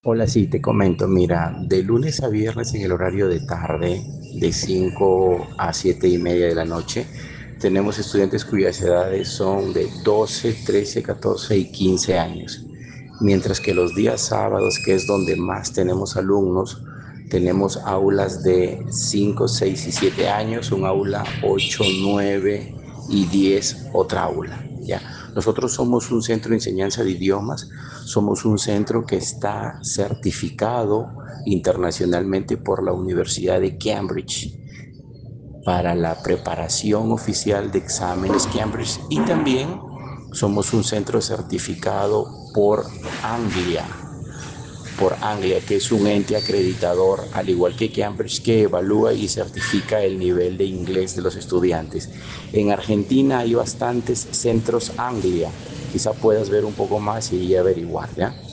Hola, sí, te comento, mira, de lunes a viernes en el horario de tarde, de 5 a 7 y media de la noche, tenemos estudiantes cuyas edades son de 12, 13, 14 y 15 años. Mientras que los días sábados, que es donde más tenemos alumnos, tenemos aulas de 5, 6 y 7 años, un aula 8, 9 y 10, otra aula, ¿ya? Nosotros somos un centro de enseñanza de idiomas, somos un centro que está certificado internacionalmente por la Universidad de Cambridge para la preparación oficial de exámenes Cambridge, y también somos un centro certificado Anglia, por Anglia, que es un ente acreditador, al igual que Cambridge, que evalúa y certifica el nivel de inglés de los estudiantes. En Argentina hay bastantes centros Anglia, quizá puedas ver un poco más y averiguar, ¿ya?